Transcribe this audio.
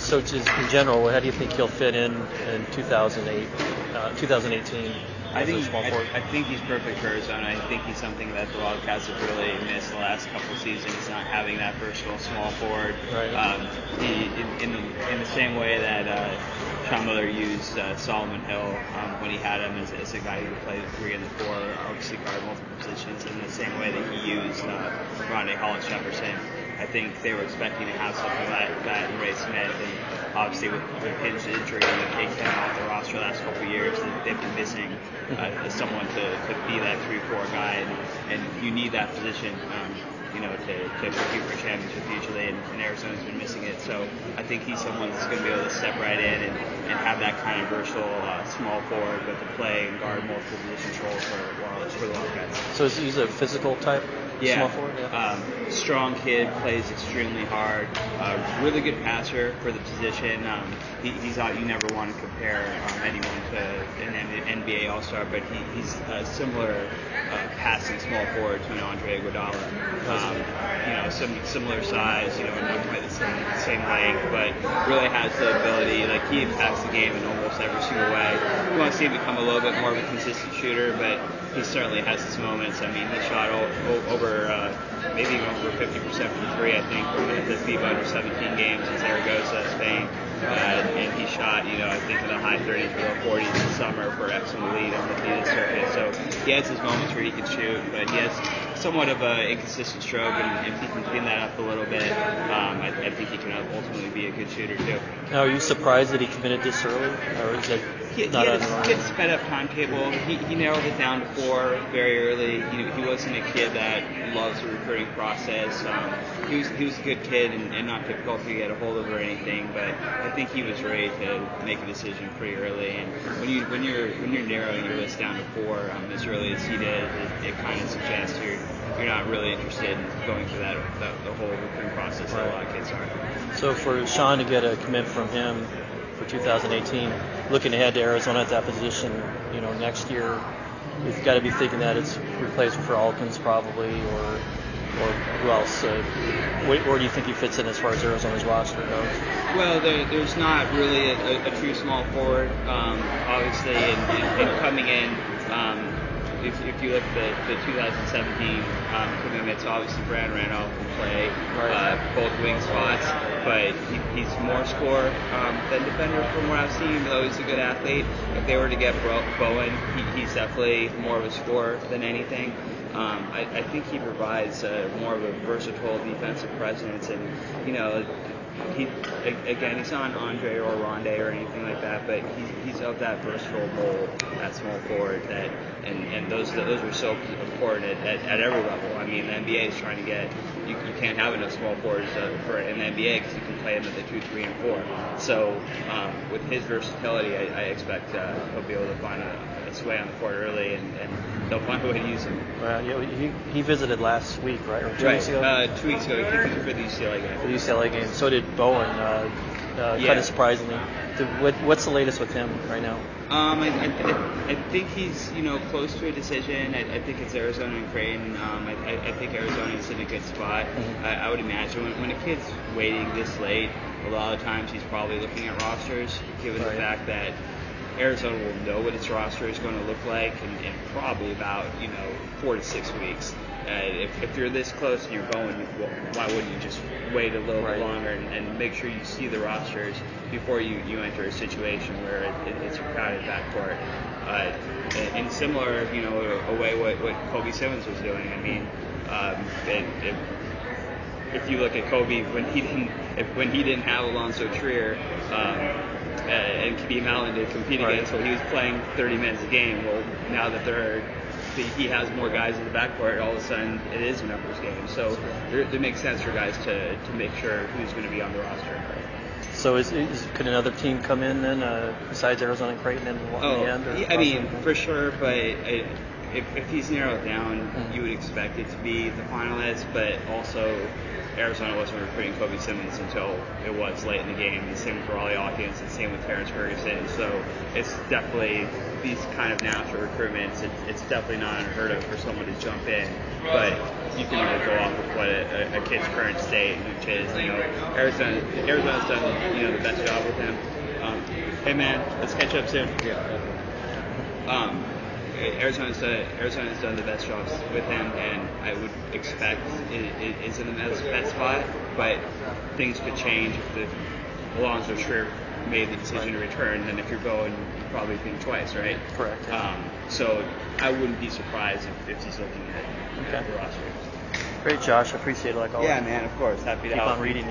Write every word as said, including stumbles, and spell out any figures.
So just in general, how do you think he'll fit in in two thousand eight, uh, twenty eighteen? I think I, I think he's perfect for Arizona. I think he's something that the Wildcats have really missed the last couple of seasons, not having that versatile small forward. Right. Um, he, in, in the in the same way that uh, Sean Miller used uh, Solomon Hill um, when he had him as, as a guy who could play the three and the four, obviously guard multiple positions, in the same way that he used uh, Rondae Hollis Jefferson. I think they were expecting to have something like that in Ray Smith, and obviously with, with his injury and the K ten off the roster the last couple of years, they've been missing uh, someone to, to be that three four guy, and, and you need that position, um, you know, to, to compete for a championship usually, and, and Arizona's been missing it. So I think he's someone that's going to be able to step right in and, and have that kind of versatile uh, small forward, but to play and guard multiple positions role for, for the Wildcats. So he's a physical type? Yeah. Small forward, yeah. Um, strong kid, plays extremely hard. Uh, really good passer for the position. Um, he, he's out. You never want to compare um, anyone to an N B A All-Star, but he, he's a similar uh, passing small forward to an Andre Iguodala. Um, you know, some similar size. You know, not quite the same same length, but really has the ability. Like he impacts the game in almost every single way. You want to see him become a little bit more of a consistent shooter, but he certainly has his moments. I mean, he shot o- over uh, maybe even over fifty percent from three, I think, from the FIBA under seventeen games in Zaragoza, Spain. Uh, and he shot, you know, I think in the high thirties, low forties this summer for Epsom Elite on the Adidas circuit. So he has his moments where he can shoot, but he has somewhat of an inconsistent stroke, and if he can clean that up a little bit, um, I, I think he can ultimately be a good shooter too. Now, are you surprised that he committed this early, or is it he, not he had, a he had a sped up timetable. He, he narrowed it down to four very early. He, he wasn't a kid that loves the recruiting process. Um, he was he was a good kid and, and not difficult to get a hold of or anything, but I think he was ready to make a decision pretty early. And when you when you're when you're narrowing your list down to four um, as early as he did, it, it kind of suggests you're you're not really interested in going through that the, the whole recruiting process that a lot of kids are. So for Sean to get a commit from him for two thousand eighteen, looking ahead to Arizona at that position, you know, next year, you've got to be thinking that it's replacement for Alkins probably, or or who else? Uh, where, where do you think he fits in as far as Arizona's roster goes? Well, there, there's not really a, a, a true small forward, um, obviously, and, and, and coming in. Um, If, if you look at the, the two thousand seventeen um, commitments, obviously Brad Randolph will play right. uh, both wing spots, but he, he's more scorer um, than defender from what I've seen, even though he's a good athlete. If they were to get Bowen, he, he's definitely more of a scorer than anything. Um, I, I think he provides uh, more of a versatile defensive presence, and you know, he again he's not Andre or Rondae or anything like that, but he's he's of that versatile mold, that small forward that, and, and those those are so important at, at, at every level. I mean, the N B A is trying to get you, you can't have enough small forwards uh, for in the N B A because you can play them at the two, three, and four. So um, with his versatility, I, I expect uh, he'll be able to find a, a sway on the court early, and, and they'll find a way to use him. Well, yeah, he he visited last week, right, or two right. weeks ago? Uh, two weeks ago, he came for the U C L A game. For the U C L A game. So did Bowen. Uh, uh, yeah. Kind of surprisingly. What, what's the latest with him right now? Um, I, I, I think he's, you know, close to a decision. I, I think it's Arizona and Creighton. Um, I, I think Arizona is in a good spot. Mm-hmm. I, I would imagine when, when a kid's waiting this late, a lot of times he's probably looking at rosters, given right. the fact that Arizona will know what its roster is going to look like in, in probably about, you know, four to six weeks. Uh, if, if you're this close and you're going, well, why wouldn't you just wait a little right. bit longer and, and make sure you see the rosters before you, you enter a situation where it, it, it's a crowded backcourt? Uh, and similar, you know, a, a way what, what Kobe Simmons was doing. I mean, um, it, it, if you look at Kobe when he didn't if, when he didn't have Alonzo Trier um, and Kadeem Allen to compete right. against, so he was playing thirty minutes a game. Well, now that there are he has more guys in the backcourt, all of a sudden it is a numbers game. So there, it makes sense for guys to, to make sure who's going to be on the roster. So is, is could another team come in then uh, besides Arizona and Creighton in, in oh, the end? Or yeah, I mean, for sure, but I, if, if he's narrowed down, Mm. you would expect it to be the finalists, but also Arizona wasn't recruiting Kobe Simmons until it was late in the game. The same with Raleigh Hawkins, and same with Terrence Ferguson. So it's definitely these kind of natural recruitments. It's, it's definitely not unheard of for someone to jump in, but you can only go off of what a, a kid's current state, which is, you know, Arizona. Arizona's done, you know, the best job with him. Um, hey man, let's catch up soon. Um, Arizona's done, Arizona's done the best jobs with him, and I would expect it, it is in the best, best spot, but things could change if the Alonzo Trier made the decision to return. Then if you're going, you probably think twice, right? Correct. Yeah. Um, so I wouldn't be surprised if, if he's looking at, Okay. at the roster. Great, Josh. I appreciate it like always. Yeah, man, of course. Happy to Keep help. on reading.